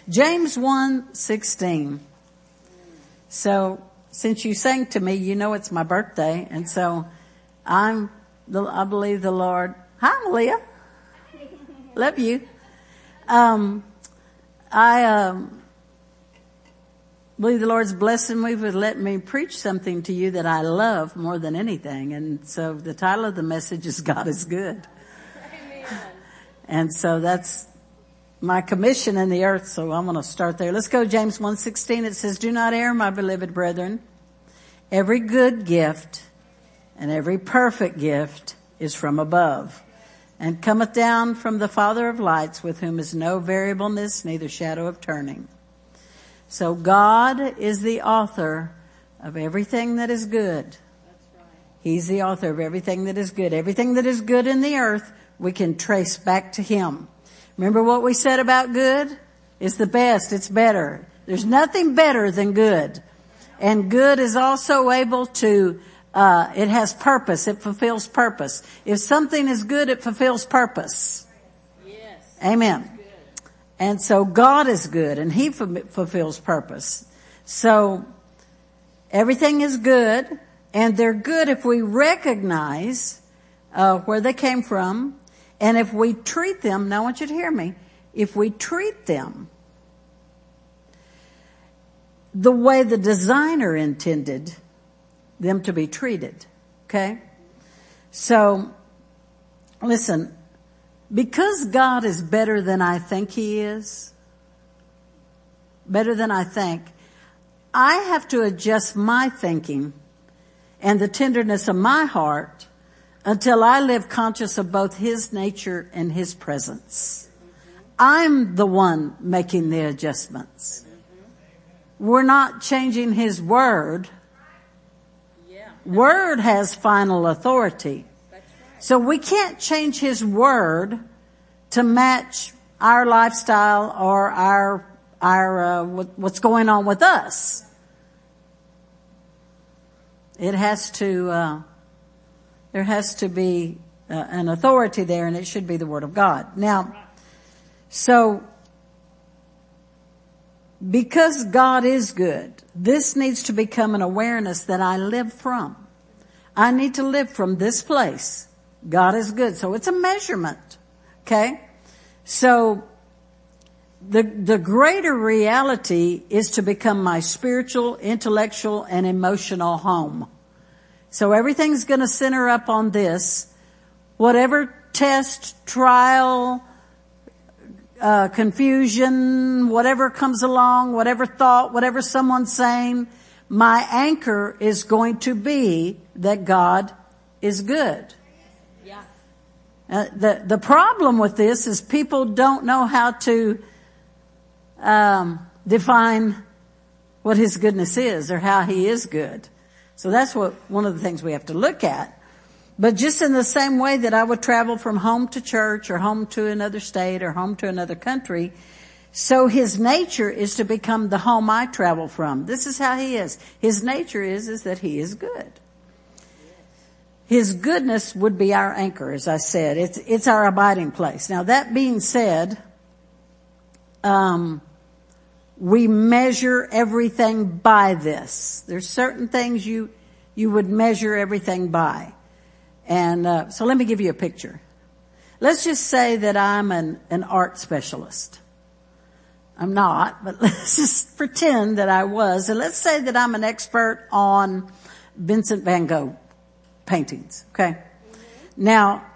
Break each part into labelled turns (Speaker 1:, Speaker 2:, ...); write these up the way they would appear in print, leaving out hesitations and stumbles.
Speaker 1: James 1:16. So since you sang to me, you know it's my birthday, and so I believe the Lord. Hi, Malia. Love you. I believe the Lord's blessing me with letting me preach something to you that I love more than anything. And so the title of the message is God is Good. Amen. And so that's my commission in the earth. So I'm going to start there. Let's go. James 1:16. It says, "Do not err, my beloved brethren. Every good gift and every perfect gift is from above, and cometh down from the Father of lights, with whom is no variableness, neither shadow of turning." So God is the author of everything that is good. That's right. He's the author of everything that is good. Everything that is good in the earth, we can trace back to Him. Remember what we said about good? It's the best. It's better. There's nothing better than good. And good is also able to, it has purpose. It fulfills purpose. If something is good, it fulfills purpose. Yes. Amen. And so God is good, and He fulfills purpose. So everything is good, and they're good if we recognize where they came from, and if we treat them. Now I want you to hear me. If we treat them the way the designer intended them to be treated, okay? So listen. Because God is better than I think He is, better than I think, I have to adjust my thinking and the tenderness of my heart until I live conscious of both His nature and His presence. I'm the one making the adjustments. We're not changing His word. Word has final authority. So we can't change His word to match our lifestyle or our what's going on with us. It has to, there has to be an authority there, and it should be the Word of God. Now, so because God is good, this needs to become an awareness that I live from. I need to live from this place. God is good. So it's a measurement. Okay? So the greater reality is to become my spiritual, intellectual, and emotional home. So everything's going to center up on this. Whatever test, trial, confusion, whatever comes along, whatever thought, whatever someone's saying, my anchor is going to be that God is good. The problem with this is people don't know how to define what His goodness is or how He is good. So that's one of the things we have to look at. But just in the same way that I would travel from home to church or home to another state or home to another country, so His nature is to become the home I travel from. This is how He is. His nature is that He is good. His goodness would be our anchor, as I said. It's our abiding place. Now, that being said, we measure everything by this. There's certain things you would measure everything by. And so let me give you a picture. Let's just say that I'm an art specialist. I'm not, but let's just pretend that I was. And let's say that I'm an expert on Vincent van Gogh paintings. Okay. Now,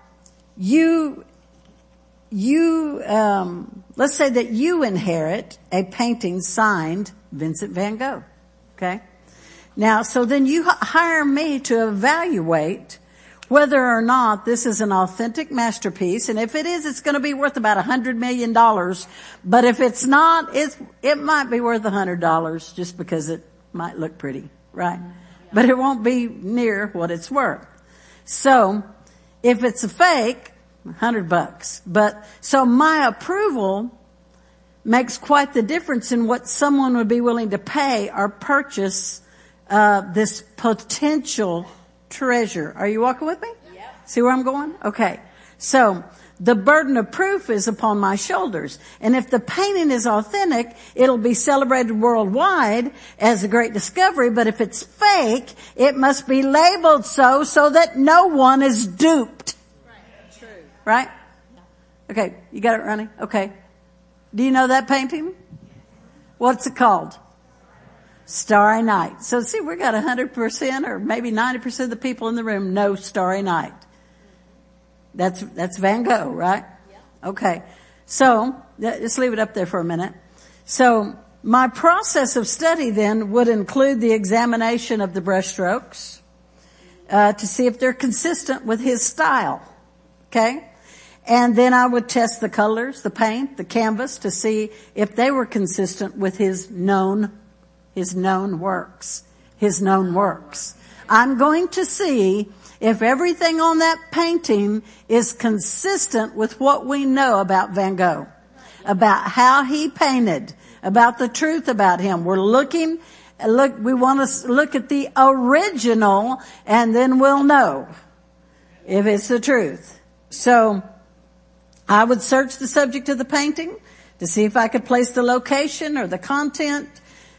Speaker 1: let's say that you inherit a painting signed Vincent van Gogh. Okay. Now, so then you hire me to evaluate whether or not this is an authentic masterpiece. And if it is, it's going to be worth about $100 million. But if it's not, it might be worth $100 just because it might look pretty, right? But it won't be near what it's worth. So if it's a fake, $100. But so my approval makes quite the difference in what someone would be willing to pay or purchase this potential treasure. Are you walking with me? Yep. See where I'm going? Okay. So the burden of proof is upon my shoulders. And if the painting is authentic, it'll be celebrated worldwide as a great discovery. But if it's fake, it must be labeled so that no one is duped.
Speaker 2: Right. True.
Speaker 1: Right? Okay. You got it running? Okay. Do you know that painting? What's it called? Starry Night. So see, we got 100% or maybe 90% of the people in the room know Starry Night. That's Van Gogh, right? Yeah. Okay. So, just leave it up there for a minute. So, my process of study then would include the examination of the brushstrokes, to see if they're consistent with his style. Okay? And then I would test the colors, the paint, the canvas to see if they were consistent with his known works. I'm going to see if everything on that painting is consistent with what we know about Van Gogh, about how he painted, about the truth about him. We want to look at the original, and then we'll know if it's the truth. So I would search the subject of the painting to see if I could place the location or the content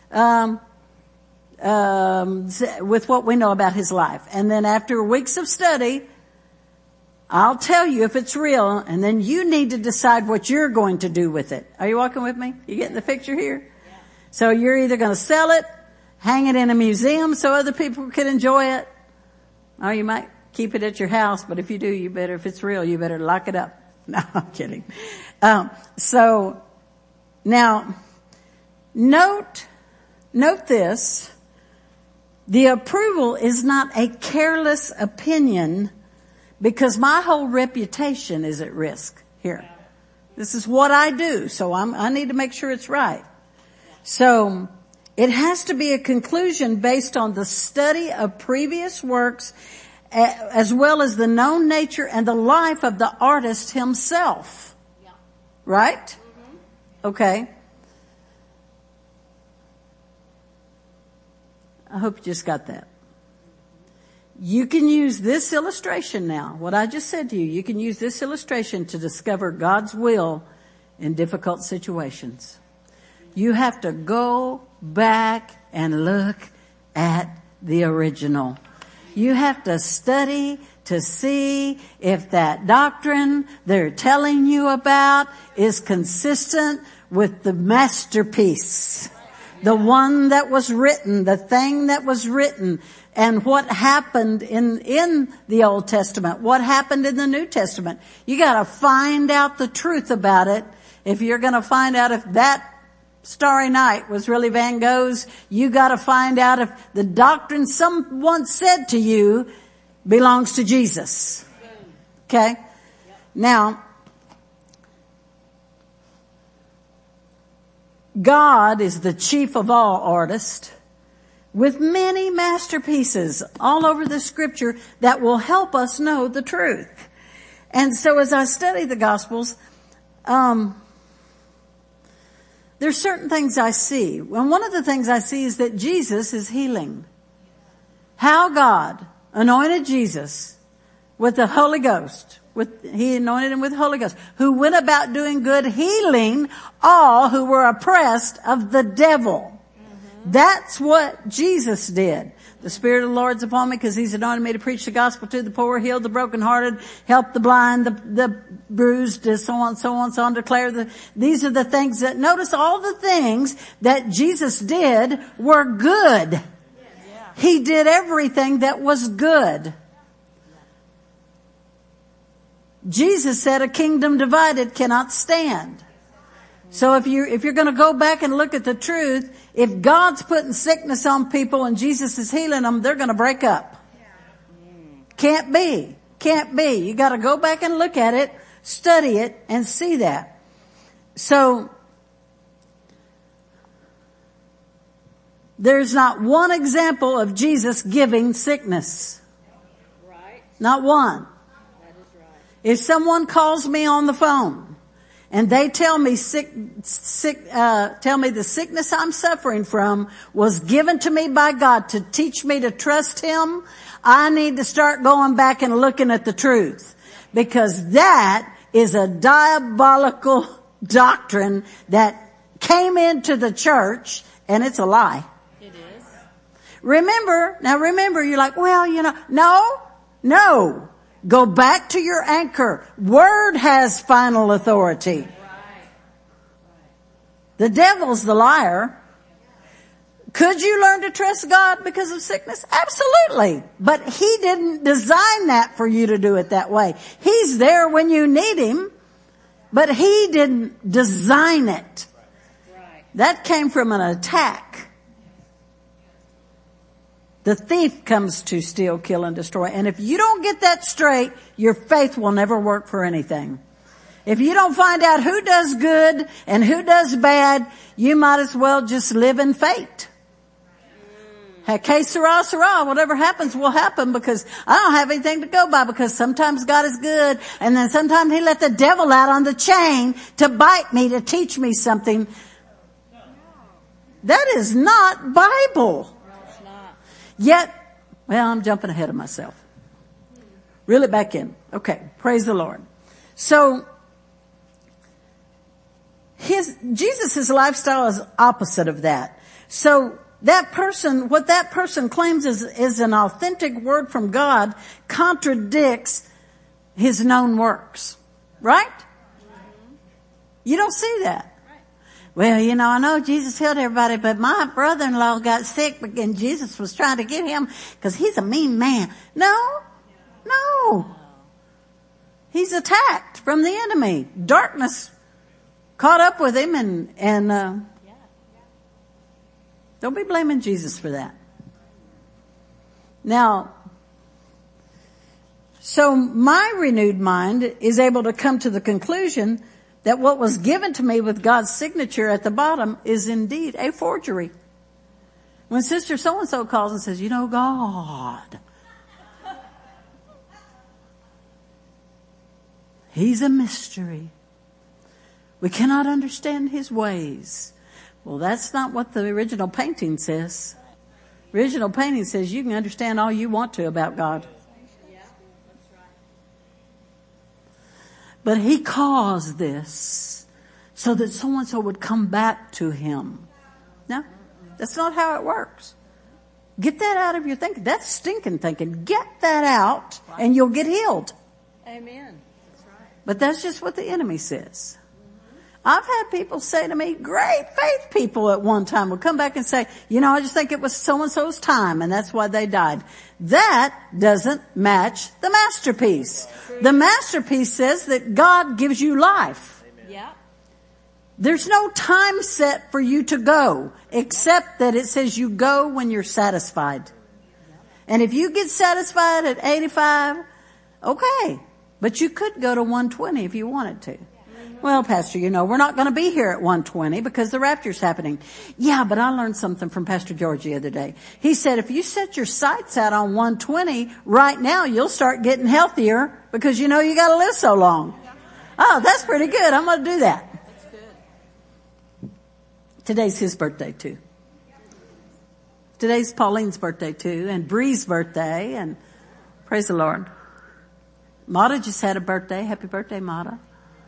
Speaker 1: with what we know about his life. And then after weeks of study, I'll tell you if it's real, and then you need to decide what you're going to do with it. Are you walking with me? You getting the picture here? Yeah. So you're either going to sell it, hang it in a museum so other people can enjoy it, or you might keep it at your house, but if you do, you better, if it's real, you better lock it up. No, I'm kidding. So now note this. The approval is not a careless opinion because my whole reputation is at risk here. This is what I do, so I need to make sure it's right. So it has to be a conclusion based on the study of previous works as well as the known nature and the life of the artist himself. Right? Mm-hmm. Okay. I hope you just got that. You can use this illustration now, what I just said to you. You can use this illustration to discover God's will in difficult situations. You have to go back and look at the original. You have to study to see if that doctrine they're telling you about is consistent with the masterpiece. The one that was written, the thing that was written, and what happened in the Old Testament, what happened in the New Testament. You gotta find out the truth about it. If you're gonna find out if that Starry Night was really Van Gogh's, you gotta find out if the doctrine someone said to you belongs to Jesus. Okay? Now, God is the chief of all artists with many masterpieces all over the scripture that will help us know the truth. And so as I study the Gospels, there's certain things I see. And one of the things I see is that Jesus is healing. How God anointed Jesus with the Holy Ghost. He anointed him with the Holy Ghost, who went about doing good, healing all who were oppressed of the devil. Mm-hmm. That's what Jesus did. The Spirit of the Lord's upon me because he's anointed me to preach the gospel to the poor, heal the brokenhearted, help the blind, the bruised, so on, declare these are the things that, notice all the things that Jesus did were good. Yes. Yeah. He did everything that was good. Jesus said a kingdom divided cannot stand. So if you're going to go back and look at the truth, if God's putting sickness on people and Jesus is healing them, they're going to break up. Can't be. You got to go back and look at it, study it, and see that. So there's not one example of Jesus giving sickness.
Speaker 2: Right.
Speaker 1: Not one. If someone calls me on the phone and they tell me the sickness I'm suffering from was given to me by God to teach me to trust Him, I need to start going back and looking at the truth, because that is a diabolical doctrine that came into the church, and it's a lie.
Speaker 2: It is.
Speaker 1: Remember, you're like, well, no. Go back to your anchor. Word has final authority.
Speaker 2: Right.
Speaker 1: The devil's the liar. Could you learn to trust God because of sickness? Absolutely. But he didn't design that for you to do it that way. He's there when you need him, but he didn't design it.
Speaker 2: Right.
Speaker 1: That came from an attack. The thief comes to steal, kill, and destroy. And if you don't get that straight, your faith will never work for anything. If you don't find out who does good and who does bad, you might as well just live in fate. Que sera, sera. Whatever happens will happen, because I don't have anything to go by, because sometimes God is good, and then sometimes he let the devil out on the chain to bite me, to teach me something. That is not Bible.
Speaker 2: It's not.
Speaker 1: Yet, well, I'm jumping ahead of myself. Reel it back in. Okay, praise the Lord. So, Jesus' lifestyle is opposite of that. So, what that person claims is an authentic word from God contradicts his known works. Right? Mm-hmm. You don't see that.
Speaker 2: Right.
Speaker 1: Well, I know Jesus healed everybody, but my brother-in-law got sick, and Jesus was trying to get him because he's a mean man. No. He's attacked from the enemy. Darkness caught up with him, and don't be blaming Jesus for that. Now, so my renewed mind is able to come to the conclusion that what was given to me with God's signature at the bottom is indeed a forgery. When Sister so-and-so calls and says, God, he's a mystery. We cannot understand his ways. Well, that's not what the original painting says. Original painting says you can understand all you want to about God.
Speaker 2: Yeah, that's right.
Speaker 1: But he caused this so that so-and-so would come back to him. No, that's not how it works. Get that out of your thinking. That's stinking thinking. Get that out and you'll get healed.
Speaker 2: Amen. That's right.
Speaker 1: But that's just what the enemy says. I've had people say to me, great faith people at one time would come back and say, I just think it was so-and-so's time, and that's why they died. That doesn't match the masterpiece. The masterpiece says that God gives you life.
Speaker 2: Yeah.
Speaker 1: There's no time set for you to go, except that it says you go when you're satisfied. And if you get satisfied at 85, okay. But you could go to 120 if you wanted to. Well, Pastor, we're not going to be here at 120 because the rapture's happening. Yeah, but I learned something from Pastor George the other day. He said if you set your sights out on 120 right now, you'll start getting healthier because you got to live so long. Oh, that's pretty good. I'm going to do that.
Speaker 2: That's good.
Speaker 1: Today's his birthday too. Today's Pauline's birthday too, and Bree's birthday, and praise the Lord. Mata just had a birthday. Happy birthday, Mata.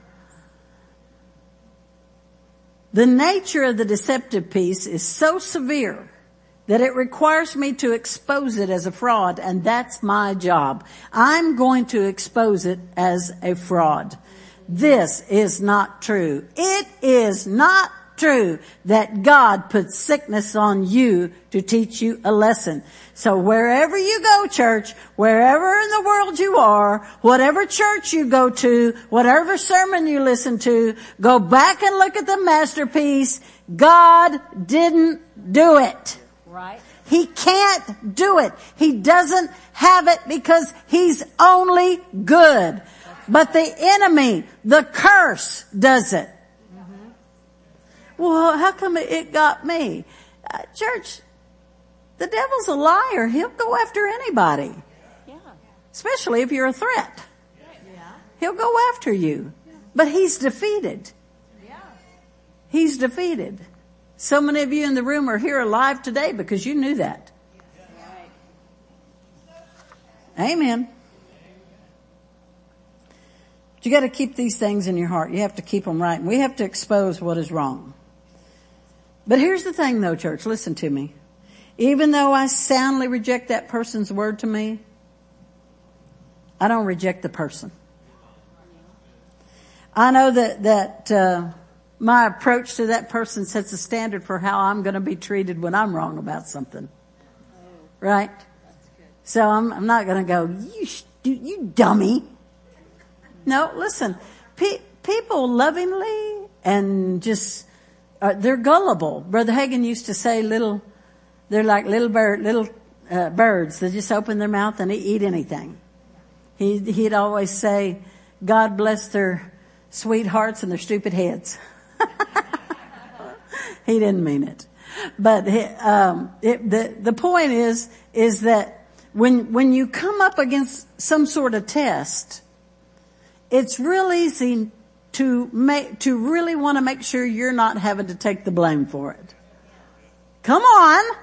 Speaker 1: The nature of the deceptive piece is so severe that it requires me to expose it as a fraud, and that's my job. I'm going to expose it as a fraud. This is not true. It is not true that God put sickness on you to teach you a lesson. So wherever you go, church, wherever in the world you are, whatever church you go to, whatever sermon you listen to, go back and look at the masterpiece. God didn't do it.
Speaker 2: Right.
Speaker 1: He can't do it. He doesn't have it because he's only good. But the enemy, the curse, does it. Well, how come it got me? Church, the devil's a liar. He'll go after anybody.
Speaker 2: Yeah.
Speaker 1: Especially if you're a threat.
Speaker 2: Yeah.
Speaker 1: He'll go after you. But he's defeated.
Speaker 2: Yeah.
Speaker 1: He's defeated. So many of you in the room are here alive today because you knew that.
Speaker 2: Right.
Speaker 1: Amen. But you got to keep these things in your heart. You have to keep them right. And we have to expose what is wrong. But here's the thing though, church, listen to me. Even though I soundly reject that person's word to me, I don't reject the person. I know that my approach to that person sets a standard for how I'm going to be treated when I'm wrong about something. Right? So I'm not going to go, you dummy. No, listen, people lovingly and just, they're gullible. Brother Hagin used to say they're like little birds. They just open their mouth and they eat anything. He'd always say, God bless their sweet hearts and their stupid heads. He didn't mean it. But, the point is that when you come up against some sort of test, it's real easy to really want to make sure you're not having to take the blame for it. Come on.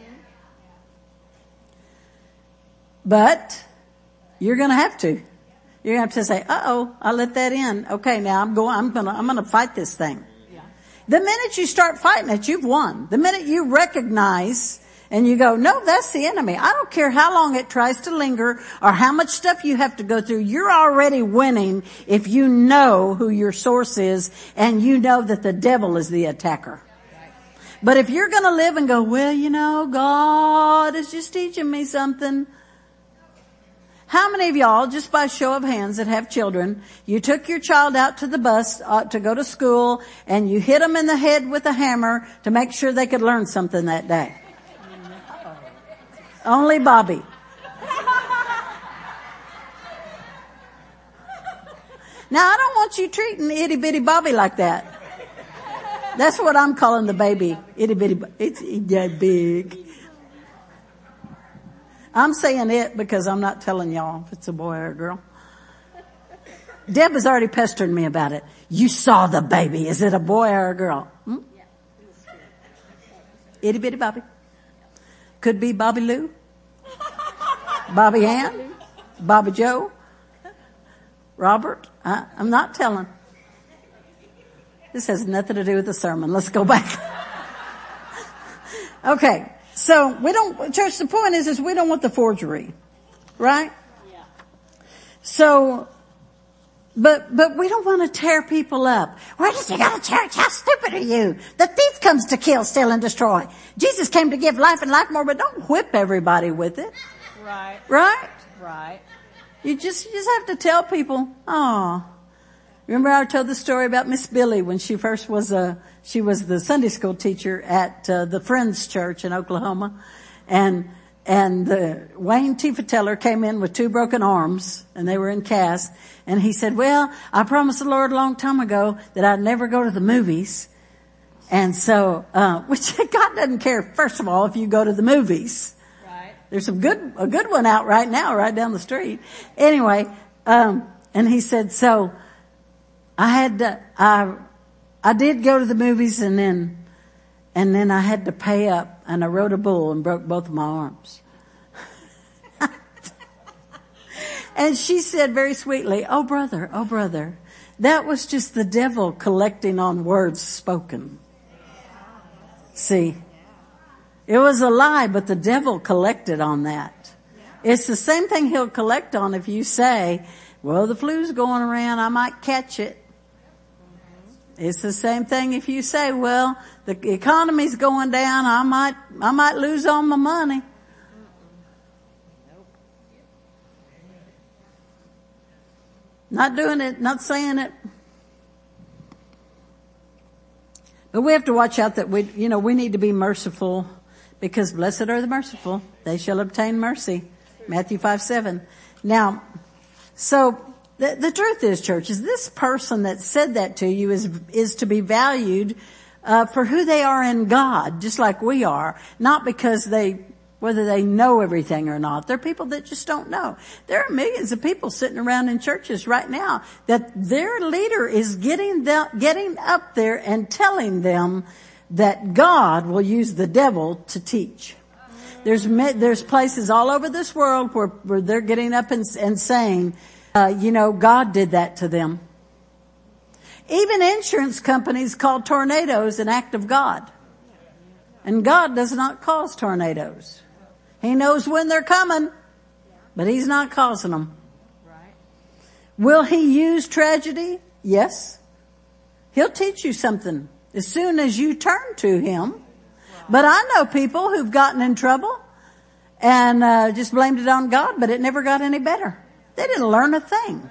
Speaker 1: But you're going to have to. You're going to have to say, I let that in. Okay, now I'm going to fight this thing. Yeah. The minute you start fighting it, you've won. The minute you recognize and you go, no, that's the enemy. I don't care how long it tries to linger or how much stuff you have to go through. You're already winning if you know who your source is and you know that the devil is the attacker. But if you're going to live and go, well, God is just teaching me something. How many of y'all, just by show of hands that have children, you took your child out to the bus to go to school and you hit them in the head with a hammer to make sure they could learn something that day? Only Bobby. Now, I don't want you treating itty bitty Bobby like that. That's what I'm calling the baby. Itty bitty. It's that big. I'm saying it because I'm not telling y'all if it's a boy or a girl. Deb has already pestered me about it. You saw the baby. Is it a boy or a girl? Itty bitty Bobby. Could be Bobby Lou, Bobby Ann, Bobby Joe, Robert. I'm not telling. This has nothing to do with the sermon. Let's go back. Okay. So church, the point is we don't want the forgery. Right? Yeah. So, but we don't want to tear people up. Why does he go to church? How stupid are you? The thief comes to kill, steal, and destroy. Jesus came to give life and life more, but don't whip everybody with it.
Speaker 2: Right.
Speaker 1: Right?
Speaker 2: Right.
Speaker 1: You just have to tell people, remember I told the story about Miss Billy when she first was she was the Sunday school teacher at the Friends Church in Oklahoma, and Wayne Tiefenteller came in with 2 broken arms, and they were in cast, and he said, well, I promised the Lord a long time ago that I'd never go to the movies, and so which God doesn't care, first of all, if you go to the movies. Right. There's a good one out right now, right down the street. Anyway, and he said, so I did go to the movies and then I had to pay up and I rode a bull and broke both of my arms. And she said very sweetly, oh brother, that was just the devil collecting on words spoken. See, it was a lie, but the devil collected on that. It's the same thing he'll collect on if you say, well, the flu's going around, I might catch it. It's the same thing if you say, well, the economy's going down, I might lose all my money. Not doing it, not saying it. But we have to watch out that we need to be merciful, because blessed are the merciful, they shall obtain mercy. Matthew 5:7. Now, so the truth is, church, is this person that said that to you is to be valued for who they are in God, just like we are, not because whether they know everything or not. There are people that just don't know. There are millions of people sitting around in churches right now that their leader is getting up there and telling them that God will use the devil to teach. There's places all over this world where they're getting up and saying, God did that to them. Even insurance companies call tornadoes an act of God. And God does not cause tornadoes. He knows when they're coming, but He's not causing them.
Speaker 2: Right.
Speaker 1: Will He use tragedy? Yes. He'll teach you something as soon as you turn to Him. But I know people who've gotten in trouble and just blamed it on God, but it never got any better. They didn't learn a thing.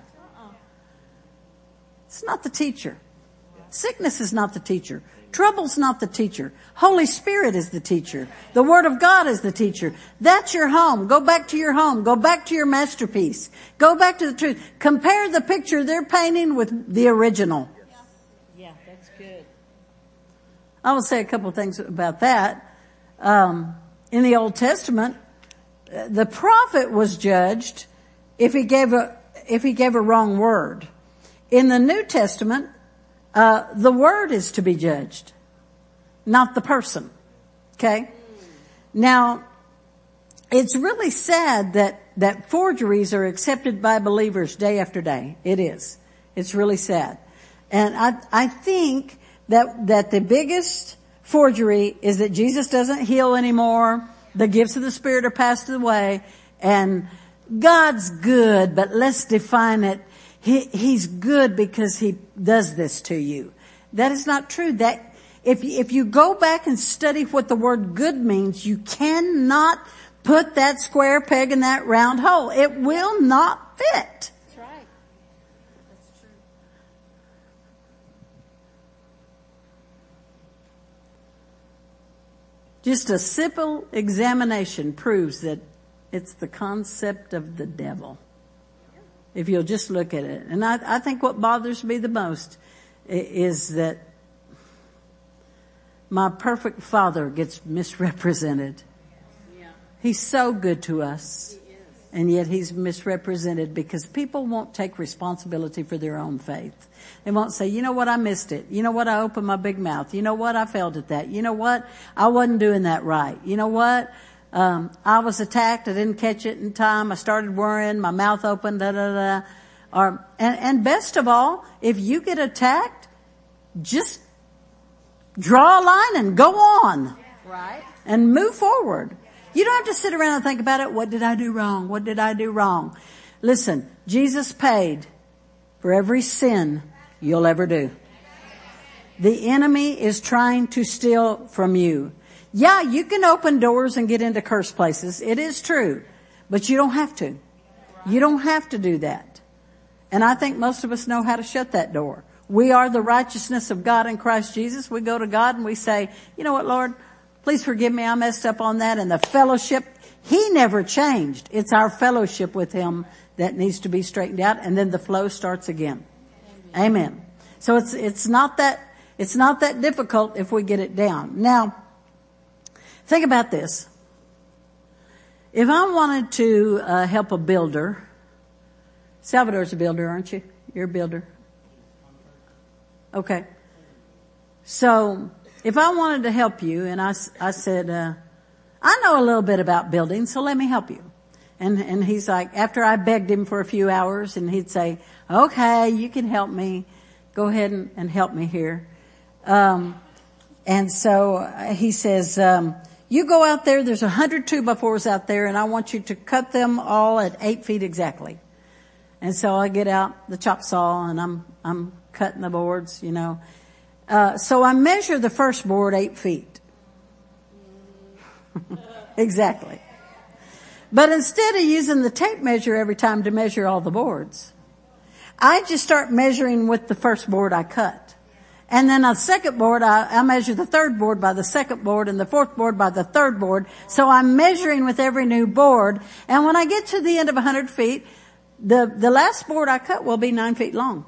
Speaker 1: It's not the teacher. Sickness is not the teacher. Trouble's not the teacher. Holy Spirit is the teacher. The Word of God is the teacher. That's your home. Go back to your home. Go back to your masterpiece. Go back to the truth. Compare the picture they're painting with the original.
Speaker 2: Yeah, that's good.
Speaker 1: I will say a couple of things about that. In the Old Testament, the prophet was judged if he gave a wrong word. In the New Testament, the word is to be judged, not the person. Okay? Now, it's really sad that forgeries are accepted by believers day after day. It is. It's really sad. And I think that the biggest forgery is that Jesus doesn't heal anymore. The gifts of the Spirit are passed away, and God's good, but let's define it. He's good because He does this to you. That is not true. That if you go back and study what the word good means, you cannot put that square peg in that round hole. It will not fit.
Speaker 2: That's right. That's true.
Speaker 1: Just a simple examination proves that it's the concept of the devil. If you'll just look at it. And I think what bothers me the most is that my perfect Father gets misrepresented.
Speaker 2: Yeah.
Speaker 1: He's so good to us.
Speaker 2: He is.
Speaker 1: And yet He's misrepresented because people won't take responsibility for their own faith. They won't say, you know what, I missed it. You know what, I opened my big mouth. You know what, I failed at that. You know what, I wasn't doing that right. You know what, I was attacked. I didn't catch it in time. I started worrying. My mouth opened. Da da da. And best of all, if you get attacked, just draw a line and go on.
Speaker 2: Right.
Speaker 1: And move forward. You don't have to sit around and think about it. What did I do wrong? What did I do wrong? Listen, Jesus paid for every sin you'll ever do. The enemy is trying to steal from you. Yeah, you can open doors and get into cursed places. It is true. But you don't have to. You don't have to do that. And I think most of us know how to shut that door. We are the righteousness of God in Christ Jesus. We go to God and we say, you know what, Lord, please forgive me. I messed up on that. And the fellowship, He never changed. It's our fellowship with Him that needs to be straightened out. And then the flow starts again. Amen. So it's not that difficult if we get it down. Now, think about this. If I wanted to help a builder, Salvador's a builder, aren't you? You're a builder. Okay. So if I wanted to help you and I said, I know a little bit about building, so let me help you. And he's like, after I begged him for a few hours, and he'd say, okay, you can help me. Go ahead and help me here. And so he says, you go out there, there's 100 2x4s out there, and I want you to cut them all at 8 feet exactly. And so I get out the chop saw and I'm cutting the boards, you know. So I measure the first board 8 feet. Exactly. But instead of using the tape measure every time to measure all the boards, I just start measuring with the first board I cut. And then on the second board, I measure the third board by the second board and the fourth board by the third board. So I'm measuring with every new board. And when I get to the end of 100 feet, the last board I cut will be 9 feet long.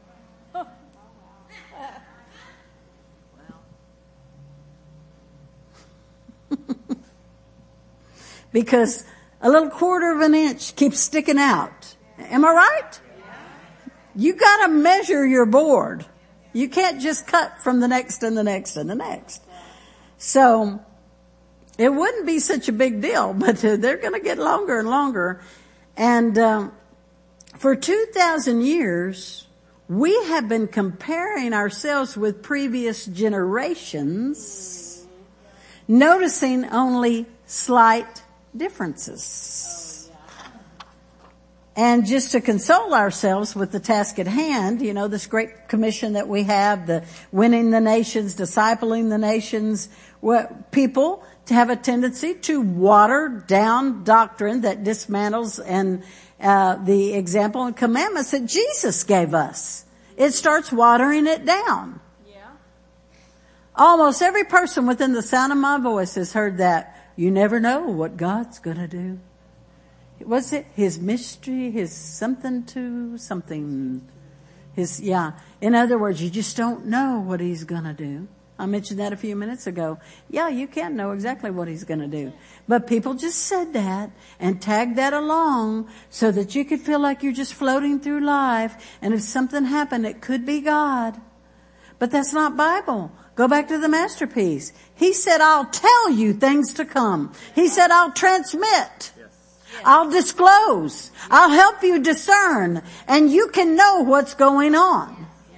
Speaker 1: Because a little quarter of an inch keeps sticking out. Am I right? You gotta measure your board. You can't just cut from the next and the next and the next. So it wouldn't be such a big deal, but they're going to get longer and longer. And For 2,000 years, we have been comparing ourselves with previous generations, noticing only slight differences. And just to console ourselves with the task at hand, you know, this great commission that we have, the winning the nations, discipling the nations, people to have a tendency to water down doctrine that dismantles and the example and commandments that Jesus gave us. It starts watering it down.
Speaker 2: Yeah.
Speaker 1: Almost every person within the sound of my voice has heard that. You never know what God's going to do. Was it his mystery, his something to something? In other words, you just don't know what he's going to do. I mentioned that a few minutes ago. Yeah, you can't know exactly what he's going to do. But people just said that and tagged that along so that you could feel like you're just floating through life. And if something happened, it could be God. But that's not Bible. Go back to the masterpiece. He said, I'll tell you things to come. He said, I'll transmit. I'll disclose. I'll help you discern. And you can know what's going on.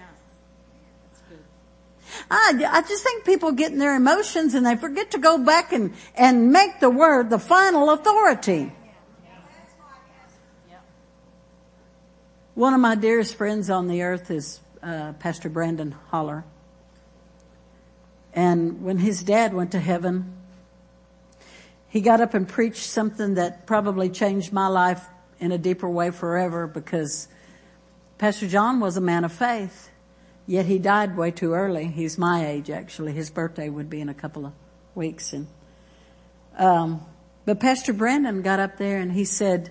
Speaker 1: I just think people get in their emotions and they forget to go back and make the word the final authority. One of my dearest friends on the earth is Pastor Brandon Holler. And when his dad went to heaven, he got up and preached something that probably changed my life in a deeper way forever, because Pastor John was a man of faith, yet he died way too early. He's my age, actually. His birthday would be in a couple of weeks. But Pastor Brandon got up there and he said,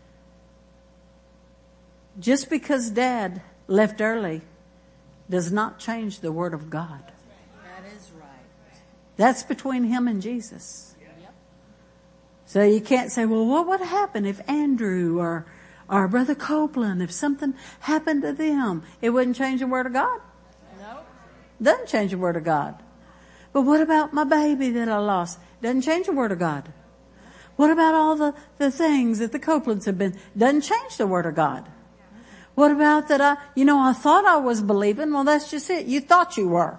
Speaker 1: just because Dad left early does not change the Word of God.
Speaker 2: That is right.
Speaker 1: That's between him and Jesus. So you can't say, well, what would happen if Andrew or Brother Copeland, if something happened to them? It wouldn't change the Word of God.
Speaker 2: No.
Speaker 1: Doesn't change the Word of God. But what about my baby that I lost? Doesn't change the Word of God. What about all the things that the Copelands have been? Doesn't change the Word of God. What about that I thought I was believing? Well, that's just it. You thought you were.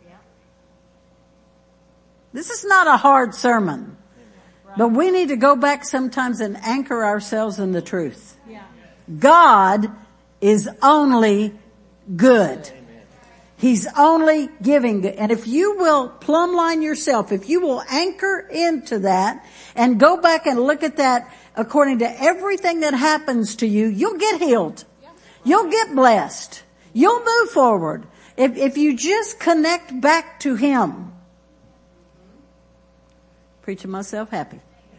Speaker 1: This is not a hard sermon. But we need to go back sometimes and anchor ourselves in the truth.
Speaker 2: Yeah.
Speaker 1: God is only good. He's only giving good. And if you will plumb line yourself, if you will anchor into that and go back and look at that according to everything that happens to you, you'll get healed. You'll get blessed. You'll move forward. If you just connect back to Him. Preaching myself happy.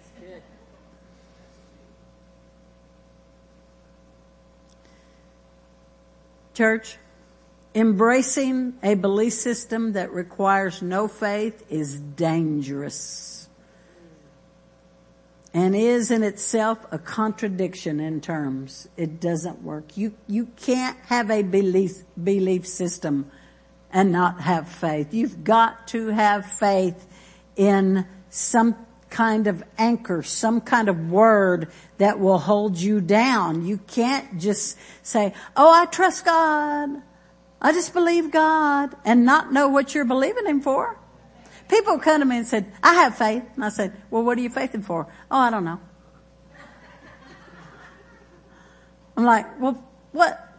Speaker 1: Church, embracing a belief system that requires no faith is dangerous and is in itself a contradiction in terms. It doesn't work. You can't have a belief system and not have faith. You've got to have faith in some kind of anchor, some kind of word that will hold you down. You can't just say, oh, I trust God. I just believe God, and not know what you're believing Him for. People come to me and said, I have faith. And I said, well, what are you faithing for? Oh, I don't know. I'm like, well, what?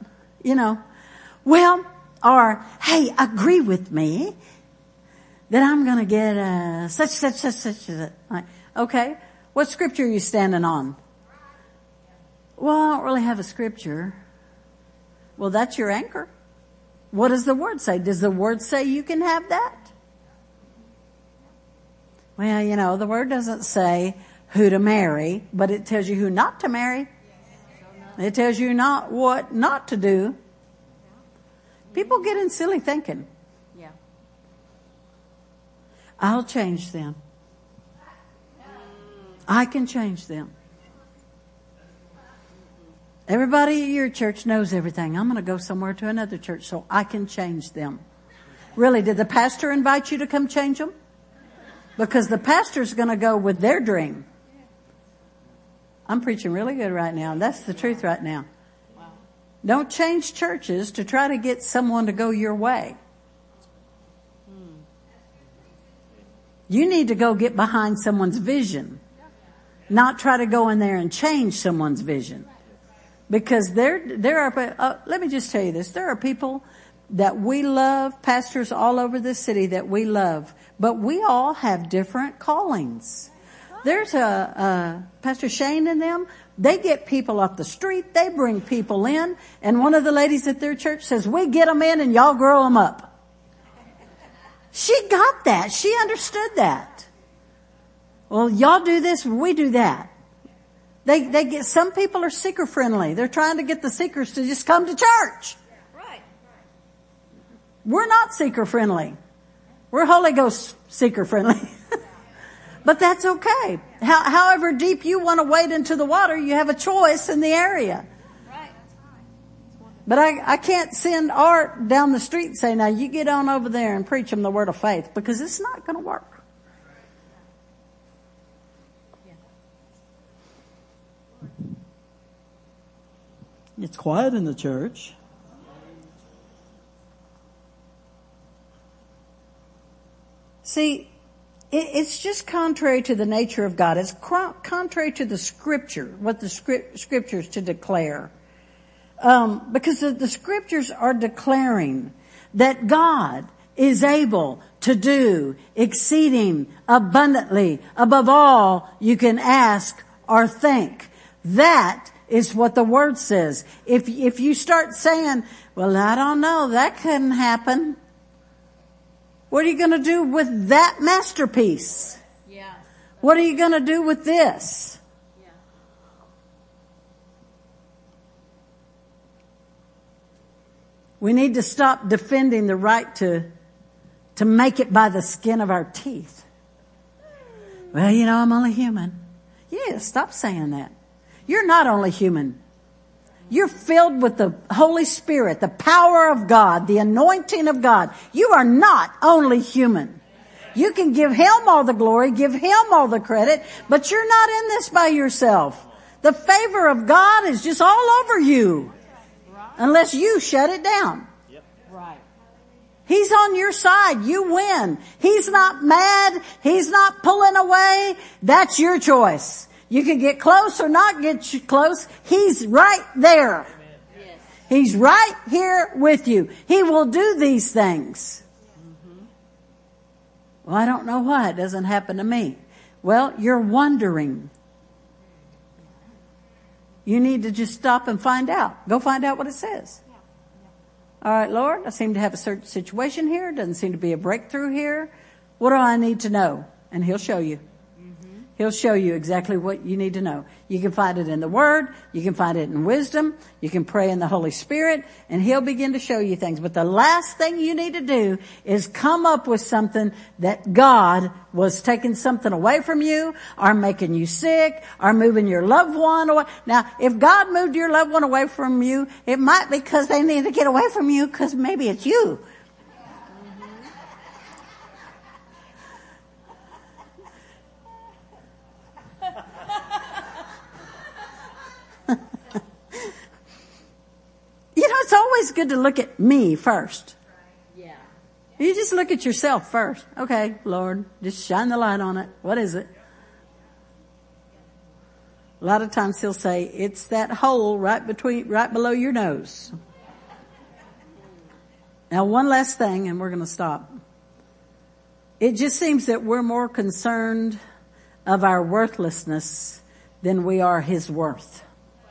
Speaker 1: Or, hey, agree with me that I'm going to get such. Like, okay, what scripture are you standing on? Well, I don't really have a scripture. Well, that's your anchor. What does the Word say? Does the Word say you can have that? Well, the Word doesn't say who to marry, but it tells you who not to marry. It tells you what not to do. People get in silly thinking.
Speaker 2: Yeah.
Speaker 1: I'll change them. I can change them. Everybody at your church knows everything. I'm going to go somewhere to another church so I can change them. Really, did the pastor invite you to come change them? Because the pastor's going to go with their dream. I'm preaching really good right now. That's the truth right now.
Speaker 2: Wow.
Speaker 1: Don't change churches to try to get someone to go your way. You need to go get behind someone's vision, not try to go in there and change someone's vision. Because there are, let me just tell you this, there are people that we love, pastors all over this city that we love, but we all have different callings. There's Pastor Shane and them, they get people off the street, they bring people in, and one of the ladies at their church says, we get them in and y'all grow them up. She got that. She understood that. Well, y'all do this, we do that. They get, some people are seeker friendly. They're trying to get the seekers to just come to church.
Speaker 2: Right.
Speaker 1: We're not seeker friendly. We're Holy Ghost seeker friendly. But that's okay. However deep you want to wade into the water, you have a choice in the area.
Speaker 2: Right.
Speaker 1: But I can't send Art down the street and say, now you get on over there and preach them the word of faith, because it's not going to work. It's quiet in the church. See, it's just contrary to the nature of God. It's contrary to the scripture, what the scriptures to declare. Because the scriptures are declaring that God is able to do exceeding abundantly above all you can ask or think. That is what the word says. If you start saying, well, I don't know, that couldn't happen. What are you going to do with that masterpiece?
Speaker 2: Yeah.
Speaker 1: What are you going to do with this?
Speaker 2: Yeah.
Speaker 1: We need to stop defending the right to make it by the skin of our teeth. Well, you know, I'm only human. Yeah, stop saying that. You're not only human. You're filled with the Holy Spirit, the power of God, the anointing of God. You are not only human. You can give Him all the glory, give Him all the credit, but you're not in this by yourself. The favor of God is just all over you, unless you shut it down.
Speaker 2: Right.
Speaker 1: He's on your side. You win. He's not mad. He's not pulling away. That's your choice. You can get close or not get close. He's right there.
Speaker 2: Yes.
Speaker 1: He's right here with you. He will do these things.
Speaker 2: Mm-hmm.
Speaker 1: Well, I don't know why it doesn't happen to me. Well, you're wondering. You need to just stop and find out. Go find out what it says. All right, Lord, I seem to have a certain situation here. Doesn't seem to be a breakthrough here. What do I need to know? And He'll show you. He'll show you exactly what you need to know. You can find it in the Word. You can find it in wisdom. You can pray in the Holy Spirit, and He'll begin to show you things. But the last thing you need to do is come up with something that God was taking something away from you, or making you sick, or moving your loved one away. Now, if God moved your loved one away from you, it might be because they need to get away from you, because maybe it's you. You know, it's always good to look at me first.
Speaker 2: Yeah.
Speaker 1: You just look at yourself first. Okay, Lord, just shine the light on it. What is it? A lot of times He'll say, it's that hole right below your nose. Now, one last thing, and we're going to stop. It just seems that we're more concerned of our worthlessness than we are His worth.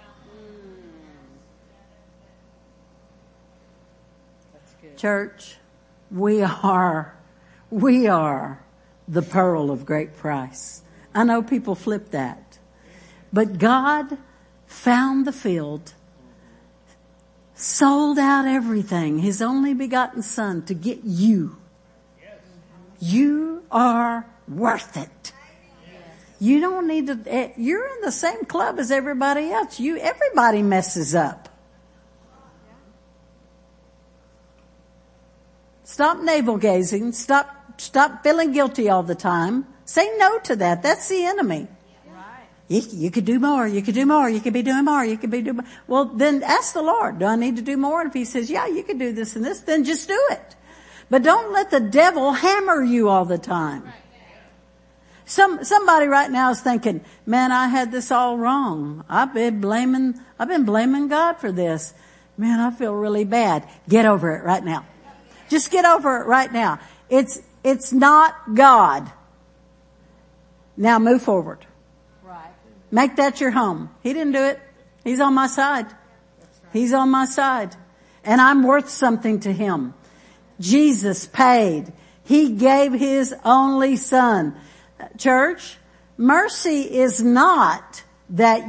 Speaker 1: Church, we are the pearl of great price. I know people flip that. But God found the field, sold out everything, His only begotten Son, to get you. You are worth it. You don't need to, you're in the same club as everybody else. Everybody messes up. Stop navel gazing. Stop feeling guilty all the time. Say no to that. That's the enemy.
Speaker 2: Right.
Speaker 1: You could do more. You could do more. You could be doing more. You could be doing more. Well, then ask the Lord, do I need to do more? And if he says, yeah, you could do this and this, then just do it. But don't let the devil hammer you all the time. Somebody right now is thinking, man, I had this all wrong. I've been blaming God for this. Man, I feel really bad. Get over it right now. Just get over it right now. It's not God. Now move forward. Make that your home. He didn't do it. He's on my side. He's on my side. And I'm worth something to him. Jesus paid. He gave his only son. Church, mercy is not that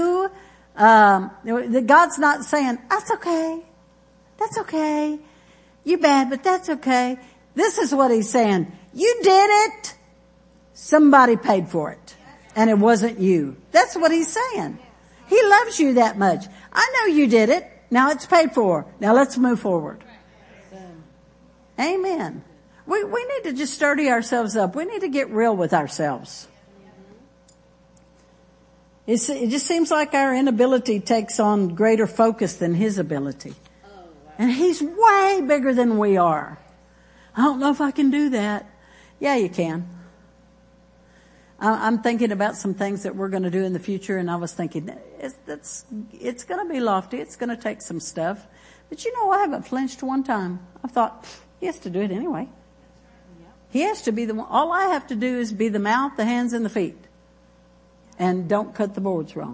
Speaker 1: God's not saying, that's okay. That's okay. You're bad, but that's okay. This is what he's saying. You did it. Somebody paid for it. And it wasn't you. That's what he's saying. He loves you that much. I know you did it. Now it's paid for. Now let's move forward. Amen. We need to just sturdy ourselves up. We need to get real with ourselves. It just seems like our inability takes on greater focus than his ability. And he's way bigger than we are. I don't know if I can do that. Yeah, you can. I'm thinking about some things that we're going to do in the future, and I was thinking, it's going to be lofty. It's going to take some stuff. But I haven't flinched one time. I thought, he has to do it anyway. He has to be the one. All I have to do is be the mouth, the hands, and the feet. And don't cut the boards wrong.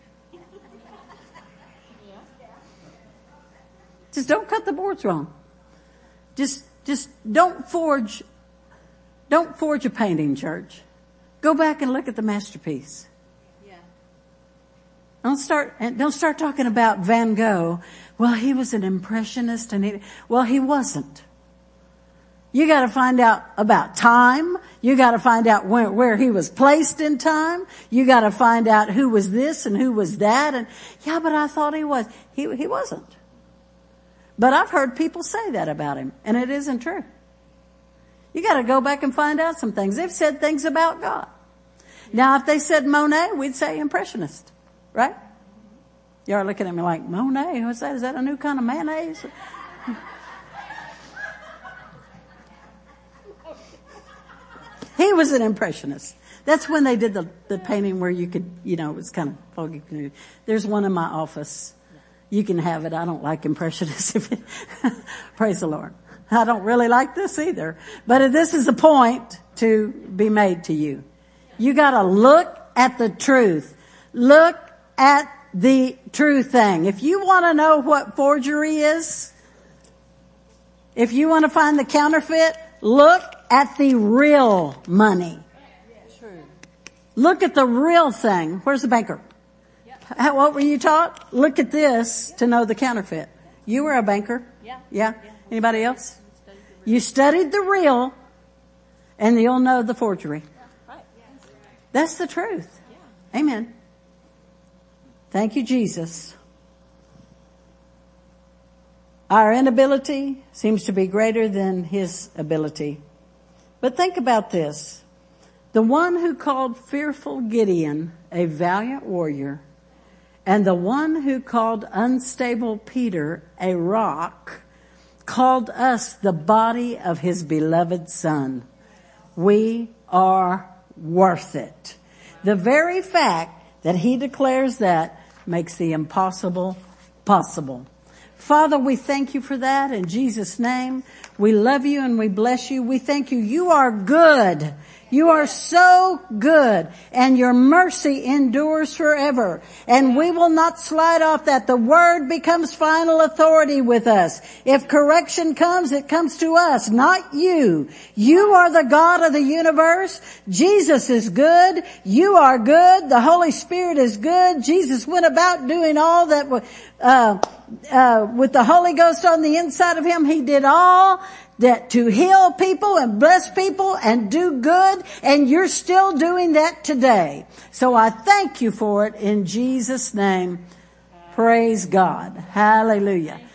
Speaker 1: Just don't cut the boards wrong. Just don't forge a painting, church. Go back and look at the masterpiece. Yeah. Don't start talking about Van Gogh. Well, he was an impressionist and he wasn't. You gotta find out about time. You gotta find out where he was placed in time. You gotta find out who was this and who was that. And yeah, but I thought he was. He wasn't. But I've heard people say that about him, and it isn't true. You gotta go back and find out some things. They've said things about God. Now, if they said Monet, we'd say impressionist, right? You are looking at me like, Monet, what's that? Is that a new kind of mayonnaise? He was an impressionist. That's when they did the painting where you could, it was kind of foggy. There's one in my office. You can have it. I don't like impressionists. Praise the Lord. I don't really like this either. But this is a point to be made to you. You gotta look at the truth. Look at the true thing. If you want to know what forgery is, if you want to find the counterfeit, look at the real money. Look at the real thing. Where's the banker? What were you taught? Look at this to know the counterfeit. You were a banker? Yeah? Anybody else? You studied the real, and you'll know the forgery. That's the truth. Amen. Thank you, Jesus. Our inability seems to be greater than his ability. But think about this. The one who called fearful Gideon a valiant warrior, and the one who called unstable Peter a rock, called us the body of his beloved Son. We are worth it. The very fact that he declares that makes the impossible possible. Father, we thank you for that in Jesus' name. We love you and we bless you. We thank you. You are good. You are so good, and your mercy endures forever. And we will not slide off that. The word becomes final authority with us. If correction comes, it comes to us, not you. You are the God of the universe. Jesus is good. You are good. The Holy Spirit is good. Jesus went about doing all that with the Holy Ghost on the inside of him. He did all that to heal people and bless people and do good, and you're still doing that today. So I thank you for it in Jesus' name. Praise God. Hallelujah.